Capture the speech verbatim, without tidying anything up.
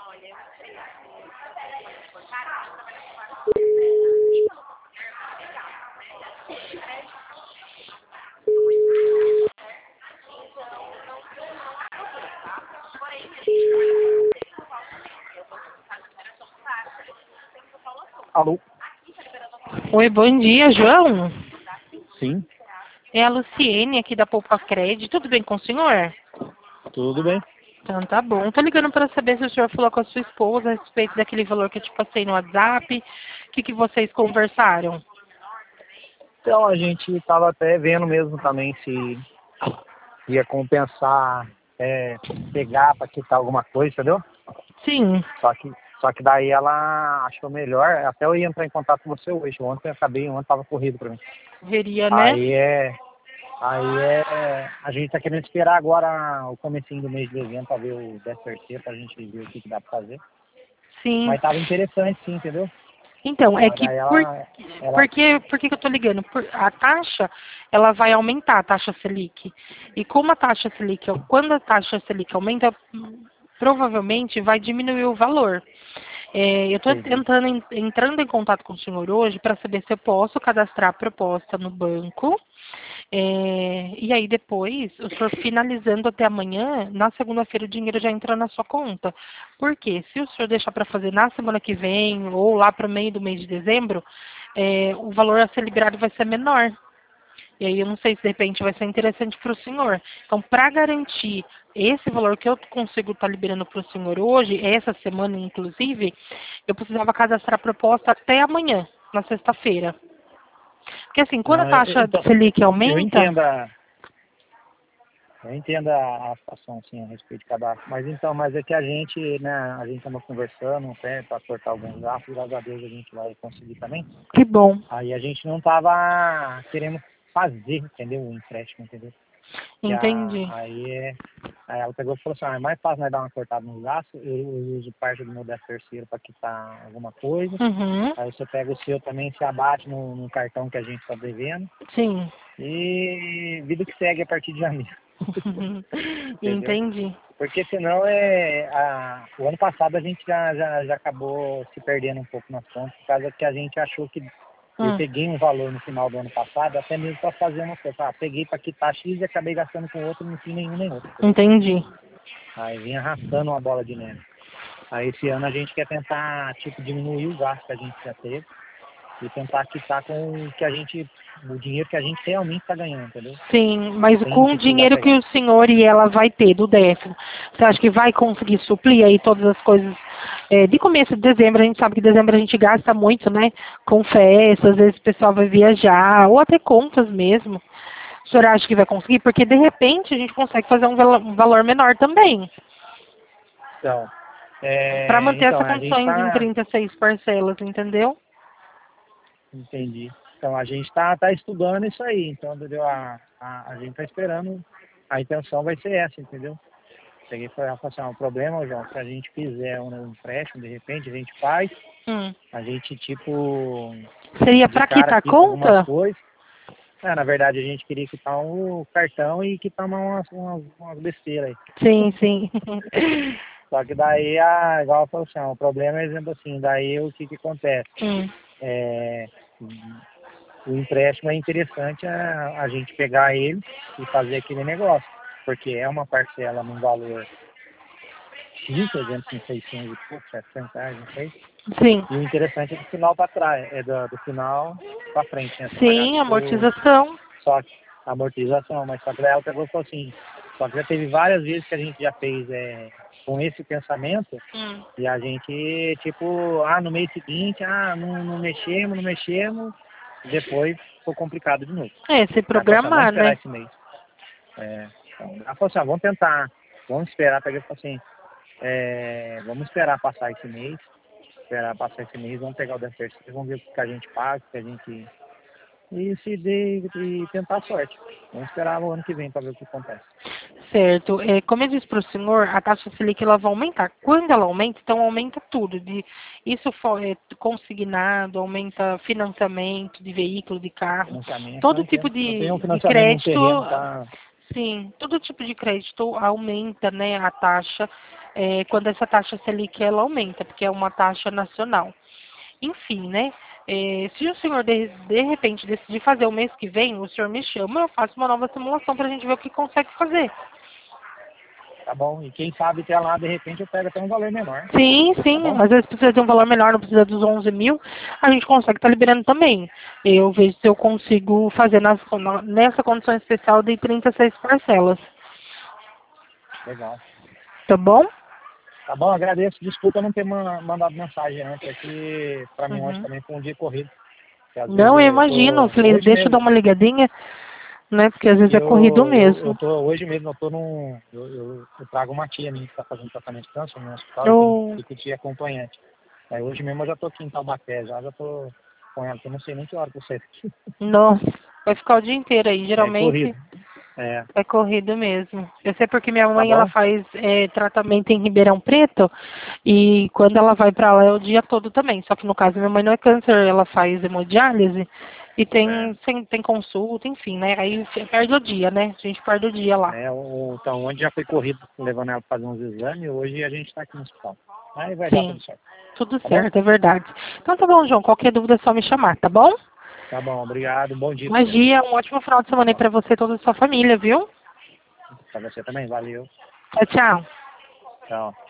Alô? Oi, bom dia, João. Sim, É a Luciene aqui da Poupa Crédito. Tudo bem com o senhor? tudo bem. Então tá bom. Tô ligando para saber se o senhor falou com a sua esposa a respeito daquele valor que eu te passei no WhatsApp. O que, que vocês conversaram? Então a gente estava até vendo mesmo também se ia compensar é, pegar para quitar alguma coisa, entendeu? Sim, Só que, só que daí ela achou melhor, até eu ia entrar em contato com você hoje. Ontem eu acabei, ontem estava corrido para mim. veria, né? Aí é. Aí é. A gente tá querendo esperar agora o comecinho do mês de dezembro para ver o décimo terceiro, para a gente ver o que, que dá para fazer. Sim. Mas tava interessante sim, entendeu? Então, é Mas que daí por, ela. ela por, que, por que que eu tô ligando? Por, a taxa, ela vai aumentar, a taxa Selic. E como a taxa Selic, quando a taxa Selic aumenta, provavelmente vai diminuir o valor. É, eu estou entendi. tentando en- entrando em contato com o senhor hoje para saber se eu posso cadastrar a proposta no banco. É, e aí depois, o senhor finalizando até amanhã, na segunda-feira o dinheiro já entra na sua conta. Por quê? Se o senhor deixar para fazer na semana que vem ou lá para o meio do mês de dezembro, é, o valor a ser liberado vai ser menor. E aí eu não sei se de repente vai ser interessante para o senhor. Então, para garantir esse valor que eu consigo estar liberando para o senhor hoje, essa semana inclusive, eu precisava cadastrar a proposta até amanhã, na sexta-feira. Porque assim, quando a Não, eu- taxa então, Selic eu aumenta, entendo a, eu entendo a, a situação sim a respeito de cadastro, mas então, mas é que a gente, né, a gente estava conversando até para cortar alguns gastos, graças a Deus a gente vai conseguir também. que bom, Aí a gente não estava querendo fazer, entendeu? O empréstimo, entendeu? Que a, entendi. aí, é, aí ela pegou e falou assim, ah, é mais fácil nós dar uma cortada nos gastos, eu, eu uso parte do meu décimo terceiro para quitar alguma coisa, Uhum, aí você pega o seu também, se abate no, no cartão que a gente está devendo, sim. e vida que segue a partir de janeiro, entendeu? Entendi. Porque senão é. A, o ano passado a gente já, já, já acabou se perdendo um pouco nas contas, por causa que a gente achou que eu Hum, peguei um valor no final do ano passado, até mesmo para fazer uma coisa. Ah, peguei para quitar X e acabei gastando com outro, não fim nenhum nem outro, entendeu? entendi. Aí vinha arrastando uma bola de neve. Aí esse ano a gente quer tentar, tipo, diminuir o gasto que a gente já teve e tentar quitar com o que a gente, o dinheiro que a gente realmente está ganhando, entendeu? Sim, mas Sem com o precisar dinheiro que pegar. o senhor e ela vai ter do décimo, você acha que vai conseguir suprir aí todas as coisas? É, de começo de dezembro, a gente sabe que em dezembro a gente gasta muito, né? Com festas, às vezes o pessoal vai viajar, ou até contas mesmo. O senhor acha que vai conseguir? Porque de repente a gente consegue fazer um val- um valor menor também, Então, para é, manter então essas a gente condições em está. trinta e seis parcelas, entendeu? Entendi. Então a gente está tá estudando isso aí, então entendeu? A, a, a gente está esperando, a intenção vai ser essa, entendeu? Peguei e falei, assim, ah, o problema, João, se a gente fizer um empréstimo, de repente, a gente faz, Hum. a gente tipo, Seria de para cara quitar quita algumas conta? coisas. É, na verdade a gente queria quitar o cartão e quitar umas, umas, umas besteiras aí. Sim, sim. Só que daí, a, igual eu falei assim, ah, o problema é, exemplo assim, daí o que que acontece? Hum. É, o empréstimo é interessante a, a gente pegar ele e fazer aquele negócio, porque é uma parcela num valor X, por exemplo, em seiscentos e pouco, setecentos reais, não sei. Sim. E o interessante é do final para trás, é do, do final para frente, né? Você pagar Sim, tipo amortização. só que a amortização, mas só que daí ela pegou e falou assim, só que já teve várias vezes que a gente já fez é, com esse pensamento Hum. e a gente, tipo, ah, no mês seguinte, ah, não, não mexemos, não mexemos, e depois ficou complicado de novo. É, se Ela falou assim, ah, vamos programar, esperar né? esse mês. É, então, ela falou assim, ah, vamos tentar, vamos esperar, peguei e falei assim, é, vamos esperar passar esse mês, esperar passar esse mês, vamos pegar o décimo terceiro, vamos ver o que a gente paga, o que a gente. E se dê, e tentar a sorte. Vamos esperar o ano que vem para ver o que acontece. Certo. É, como eu disse para o senhor, a taxa Selic ela vai aumentar. Quando ela aumenta, então aumenta tudo. De, isso foi é, consignado, aumenta financiamento de veículo, de carro. Financiamento, eu Todo tipo entendo. Eu tenho um de, de financiamento num crédito, terreno, tá? sim, todo tipo de crédito aumenta, né, a taxa. é, quando essa taxa Selic ela aumenta, porque é uma taxa nacional. Enfim, né? É, se o senhor de, de repente decidir fazer o mês que vem, o senhor me chama, eu faço uma nova simulação para a gente ver o que consegue fazer. Tá bom? E quem sabe até lá, de repente, eu pego até um valor menor. Sim, Tá sim, bom? às vezes precisa de um valor menor, não precisa dos onze mil, a gente consegue estar liberando também. Eu vejo se eu consigo fazer nas, nessa condição especial de trinta e seis parcelas. Legal. Tá bom? Tá bom, agradeço. Desculpa não ter ma- mandado mensagem antes, é que pra mim hoje Uhum. também foi um dia corrido. Porque às vezes Não, eu eu imagino. Eu tô, falei, hoje deixa eu dar mesmo, uma ligadinha, né? Porque às vezes porque é corrido eu, eu, eu mesmo. tô, hoje mesmo eu tô num, eu, eu, eu trago uma tia minha que tá fazendo tratamento de câncer no hospital e tem, Eu... fico tia acompanhante. Aí hoje mesmo eu já tô aqui em Taubaté, já, já tô com ela, que eu não sei nem que hora que você Nossa, vai ficar o dia inteiro aí. é corrido. Geralmente É, é corrido mesmo. Eu sei porque minha tá mãe, ela bom? faz é, tratamento em Ribeirão Preto e quando ela vai pra lá é o dia todo também. Só que no caso minha mãe não é câncer, ela faz hemodiálise e É, tem, tem, tem consulta, enfim, né? Aí perde o dia, né? A gente perde o dia lá. é o, então, onde já foi corrido levando ela pra fazer uns exames, hoje a gente tá aqui no hospital. Aí vai dar Sim, tudo certo. tudo Tá bom? certo, é verdade. Então tá bom, João. Qualquer dúvida é só me chamar, tá bom? Tá bom, obrigado. Bom dia pra você. Magia, um ótimo final de semana aí pra você e toda a sua família, viu? Pra você também, valeu. Tchau, tchau. Tchau.